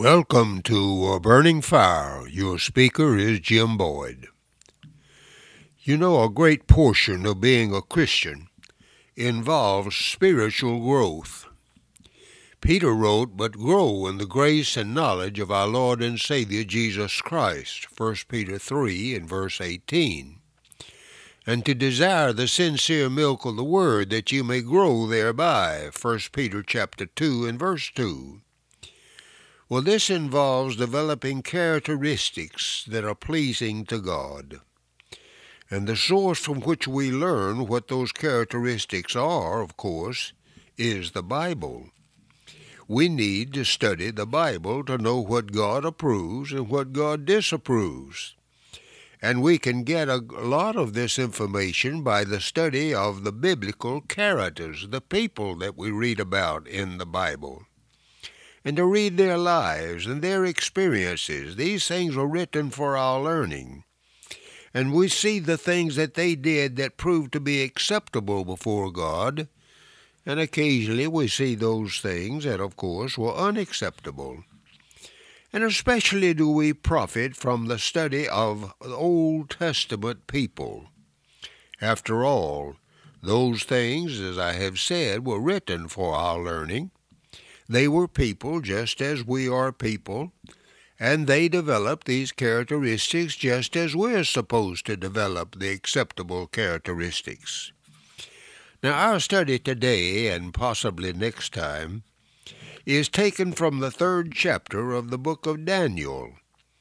Welcome to Burning Fire. Your speaker is Jim Boyd. You know, a great portion of being a Christian involves spiritual growth. Peter wrote, "But grow in the grace and knowledge of our Lord and Savior Jesus Christ," 1 Peter 3 and verse 18. "And to desire the sincere milk of the Word, that you may grow thereby," 1 Peter chapter 2 and verse 2. Well, this involves developing characteristics that are pleasing to God. And the source from which we learn what those characteristics are, of course, is the Bible. We need to study the Bible to know what God approves and what God disapproves. And we can get a lot of this information by the study of the biblical characters, the people that we read about in the Bible, and to read their lives and their experiences. These things are written for our learning. And we see the things that they did that proved to be acceptable before God, and occasionally we see those things that, of course, were unacceptable. And especially do we profit from the study of Old Testament people. After all, those things, as I have said, were written for our learning. They were people just as we are people, and they developed these characteristics just as we're supposed to develop the acceptable characteristics. Now, our study today, and possibly next time, is taken from the 3rd chapter of the book of Daniel.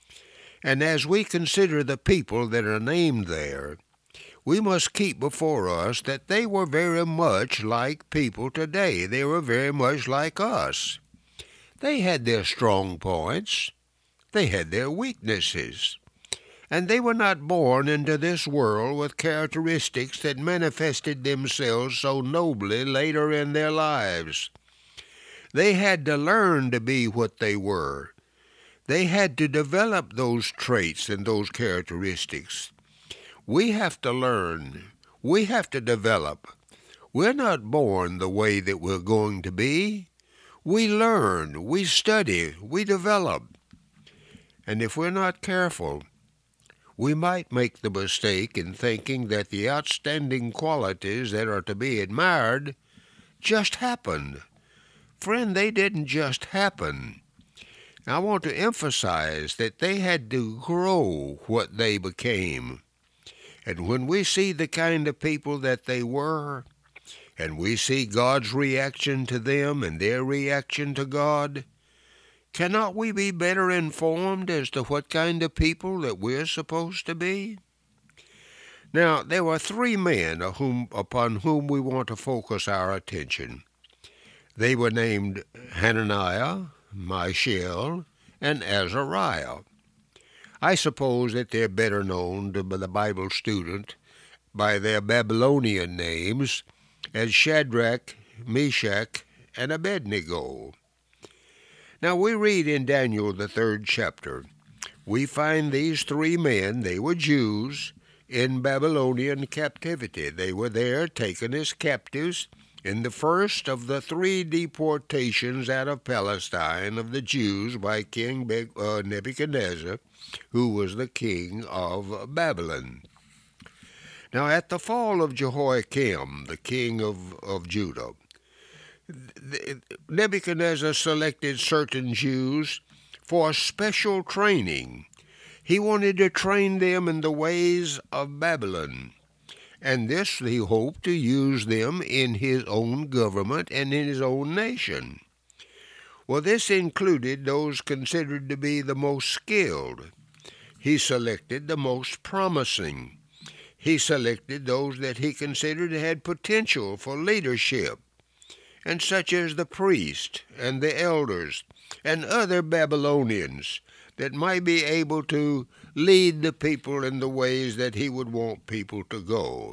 And as we consider the people that are named there, we must keep before us that they were very much like people today. They were very much like us. They had their strong points. They had their weaknesses. And they were not born into this world with characteristics that manifested themselves so nobly later in their lives. They had to learn to be what they were. They had to develop those traits and those characteristics. We have to learn. We have to develop. We're not born the way that we're going to be. We learn, we study, we develop. And if we're not careful, we might make the mistake in thinking that the outstanding qualities that are to be admired just happened. Friend, they didn't just happen. I want to emphasize that they had to grow what they became. And when we see the kind of people that they were, and we see God's reaction to them and their reaction to God, cannot we be better informed as to what kind of people that we're supposed to be? Now, there were 3 men upon whom we want to focus our attention. They were named Hananiah, Mishael, and Azariah. I suppose that they're better known to the Bible student by their Babylonian names as Shadrach, Meshach, and Abednego. Now we read in Daniel, the 3rd chapter, we find these 3 men, they were Jews, in Babylonian captivity. They were there taken as captives in the first of the 3 deportations out of Palestine of the Jews by King Nebuchadnezzar, who was the king of Babylon. Now, at the fall of Jehoiakim, the king of Judah, Nebuchadnezzar selected certain Jews for special training. He wanted to train them in the ways of Babylon, and this he hoped to use them in his own government and in his own nation. Well, this included those considered to be the most skilled. He selected the most promising. He selected those that he considered had potential for leadership, and such as the priest and the elders and other Babylonians that might be able to lead the people in the ways that he would want people to go.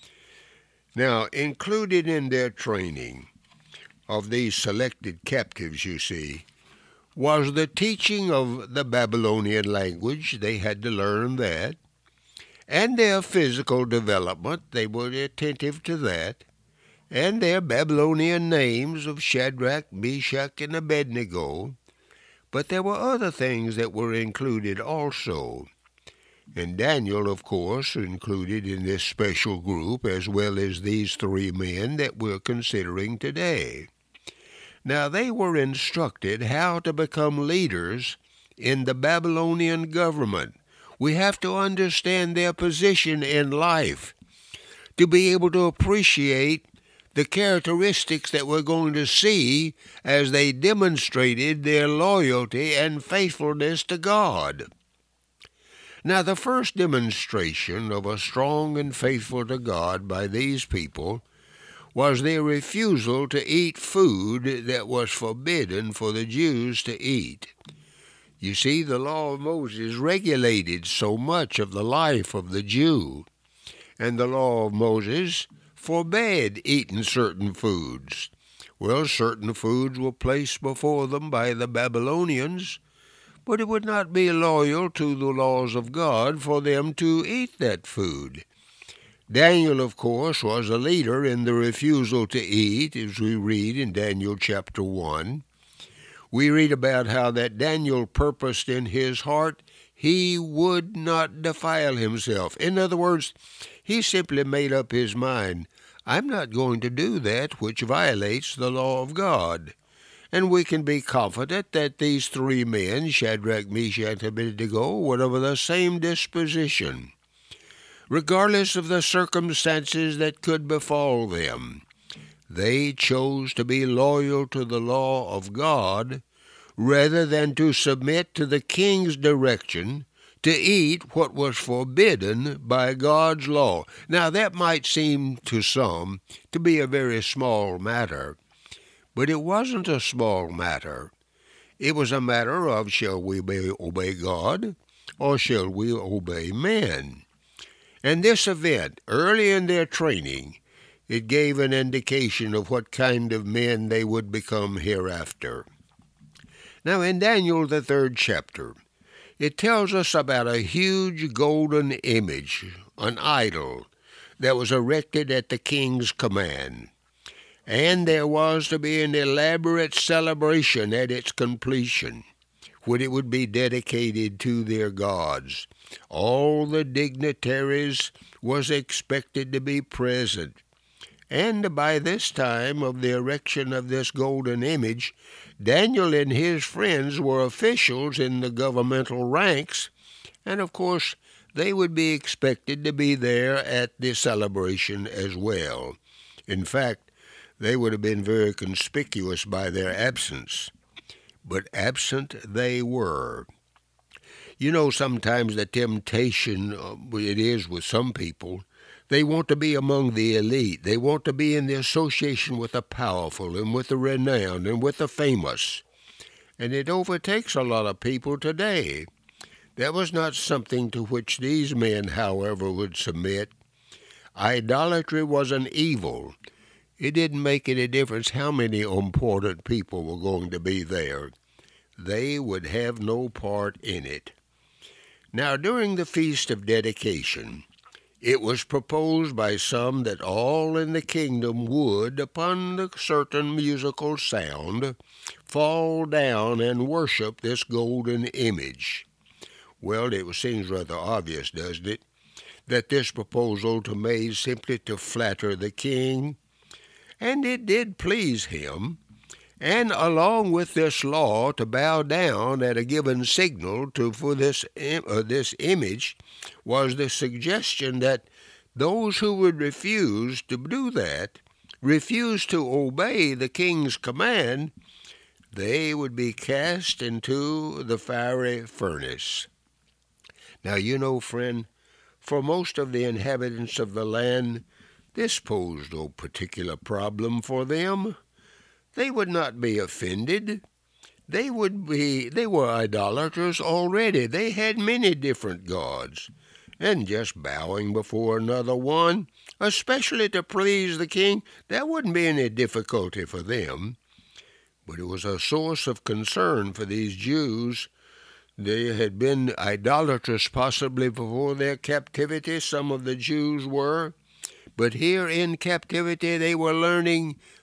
Now, included in their training of these selected captives, you see, was the teaching of the Babylonian language. They had to learn that. And their physical development, they were attentive to that. And their Babylonian names of Shadrach, Meshach, and Abednego, But there were other things that were included also. And Daniel, of course, included in this special group, as well as these three men that we're considering today. Now, they were instructed how to become leaders in the Babylonian government. We have to understand their position in life to be able to appreciate the characteristics that we're going to see as they demonstrated their loyalty and faithfulness to God. Now, the first demonstration of a strong and faithful to God by these people was their refusal to eat food that was forbidden for the Jews to eat. You see, the law of Moses regulated so much of the life of the Jew, and the law of Moses forbade eating certain foods. Well, certain foods were placed before them by the Babylonians, but it would not be loyal to the laws of God for them to eat that food. Daniel, of course, was a leader in the refusal to eat, as we read in Daniel chapter 1. We read about how that Daniel purposed in his heart he would not defile himself. In other words, he simply made up his mind, I'm not going to do that which violates the law of God. And we can be confident that these three men, Shadrach, Meshach, and Abednego, were of the same disposition. Regardless of the circumstances that could befall them, they chose to be loyal to the law of God rather than to submit to the king's direction to eat what was forbidden by God's law. Now, that might seem to some to be a very small matter, but it wasn't a small matter. It was a matter of, shall we obey God or shall we obey men? And this event, early in their training, it gave an indication of what kind of men they would become hereafter. Now, in Daniel, the 3rd chapter, it tells us about a huge golden image, an idol, that was erected at the king's command. And there was to be an elaborate celebration at its completion, when it would be dedicated to their gods. All the dignitaries was expected to be present. And by this time of the erection of this golden image, Daniel and his friends were officials in the governmental ranks, and of course they would be expected to be there at the celebration as well. In fact, they would have been very conspicuous by their absence. But absent they were. You know, sometimes the temptation it is with some people, they want to be among the elite. They want to be in the association with the powerful and with the renowned and with the famous. And it overtakes a lot of people today. That was not something to which these men, however, would submit. Idolatry was an evil. It didn't make any difference how many important people were going to be there. They would have no part in it. Now, during the Feast of Dedication, it was proposed by some that all in the kingdom would, upon the certain musical sound, fall down and worship this golden image. Well, it seems rather obvious, doesn't it, that this proposal was made simply to flatter the king, and it did please him. And along with this law to bow down at a given signal for this image was the suggestion that those who would refuse to do that, refuse to obey the king's command, they would be cast into the fiery furnace. Now, you know, friend, for most of the inhabitants of the land, this posed no particular problem for them. They would not be offended. They were idolaters already. They had many different gods. And just bowing before another one, especially to please the king, that wouldn't be any difficulty for them. But it was a source of concern for these Jews. They had been idolaters possibly before their captivity, some of the Jews were. But here in captivity they were learning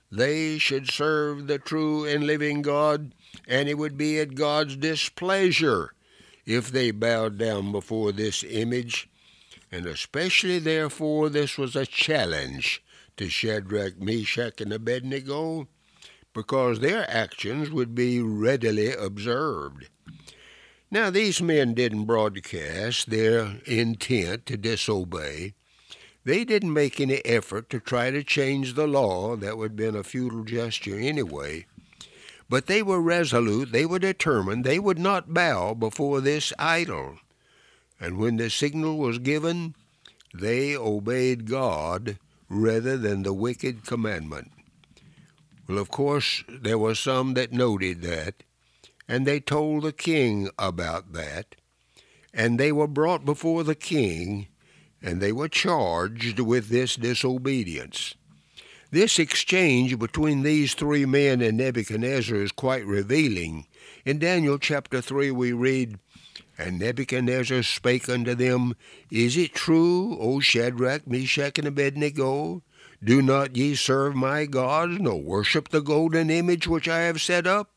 they should serve the true and living God, and it would be at God's displeasure if they bowed down before this image. And especially, therefore, this was a challenge to Shadrach, Meshach, and Abednego, because their actions would be readily observed. Now, these men didn't broadcast their intent to disobey. They didn't make any effort to try to change the law. That would have been a futile gesture anyway. But they were resolute, they were determined, they would not bow before this idol. And when the signal was given, they obeyed God rather than the wicked commandment. Well, of course, there were some that noted that, and they told the king about that, and they were brought before the king, and they were charged with this disobedience. This exchange between these three men and Nebuchadnezzar is quite revealing. In Daniel chapter 3 we read, "And Nebuchadnezzar spake unto them, Is it true, O Shadrach, Meshach, and Abednego? Do not ye serve my gods, nor worship the golden image which I have set up?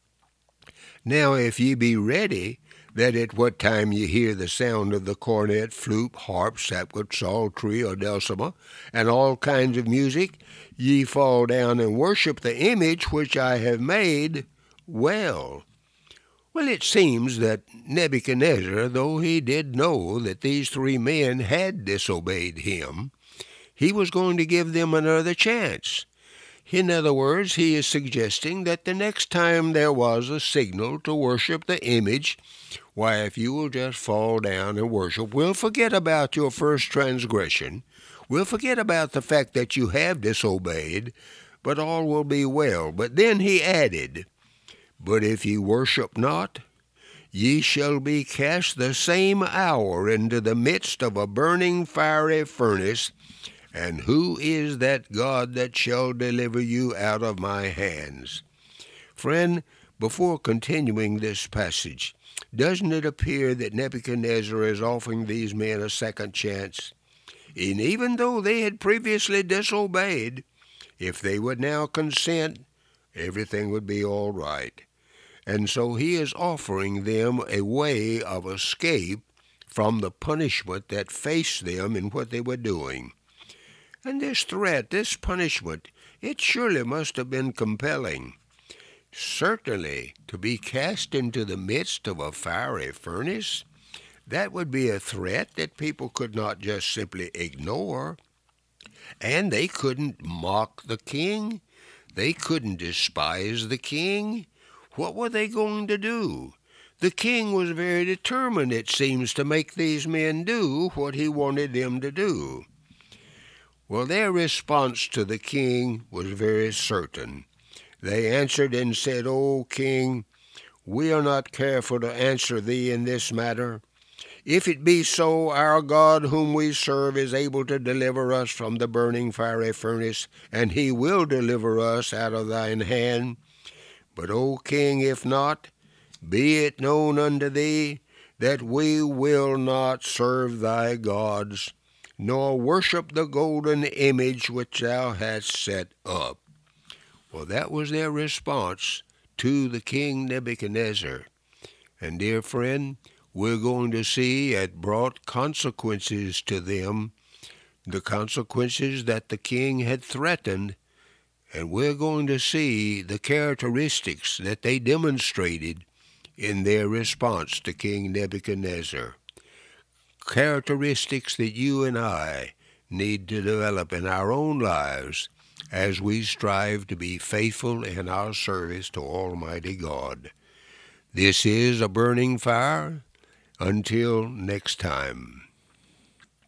Now if ye be ready, that at what time ye hear the sound of the cornet, flute, harp, sapwood, psaltery, or dulcimer, and all kinds of music, ye fall down and worship the image which I have made, well." Well, it seems that Nebuchadnezzar, though he did know that these three men had disobeyed him, he was going to give them another chance. In other words, he is suggesting that the next time there was a signal to worship the image, why, if you will just fall down and worship, we'll forget about your first transgression. We'll forget about the fact that you have disobeyed, but all will be well. But then he added, "But if ye worship not, ye shall be cast the same hour into the midst of a burning fiery furnace, and who is that God that shall deliver you out of my hands?" Friend, before continuing this passage, doesn't it appear that Nebuchadnezzar is offering these men a second chance? And even though they had previously disobeyed, if they would now consent, everything would be all right. And so he is offering them a way of escape from the punishment that faced them in what they were doing. And this threat, this punishment, it surely must have been compelling. Certainly, to be cast into the midst of a fiery furnace, that would be a threat that people could not just simply ignore. And they couldn't mock the king. They couldn't despise the king. What were they going to do? The king was very determined, it seems, to make these men do what he wanted them to do. Well, their response to the king was very certain. They answered and said, "O king, we are not careful to answer thee in this matter. If it be so, our God whom we serve is able to deliver us from the burning fiery furnace, and he will deliver us out of thine hand. But, O king, if not, be it known unto thee that we will not serve thy gods, nor worship the golden image which thou hast set up." Well, that was their response to the king Nebuchadnezzar. And dear friend, we're going to see it brought consequences to them, the consequences that the king had threatened, and we're going to see the characteristics that they demonstrated in their response to King Nebuchadnezzar. Characteristics that you and I need to develop in our own lives as we strive to be faithful in our service to Almighty God. This is A Burning Fire. Until next time.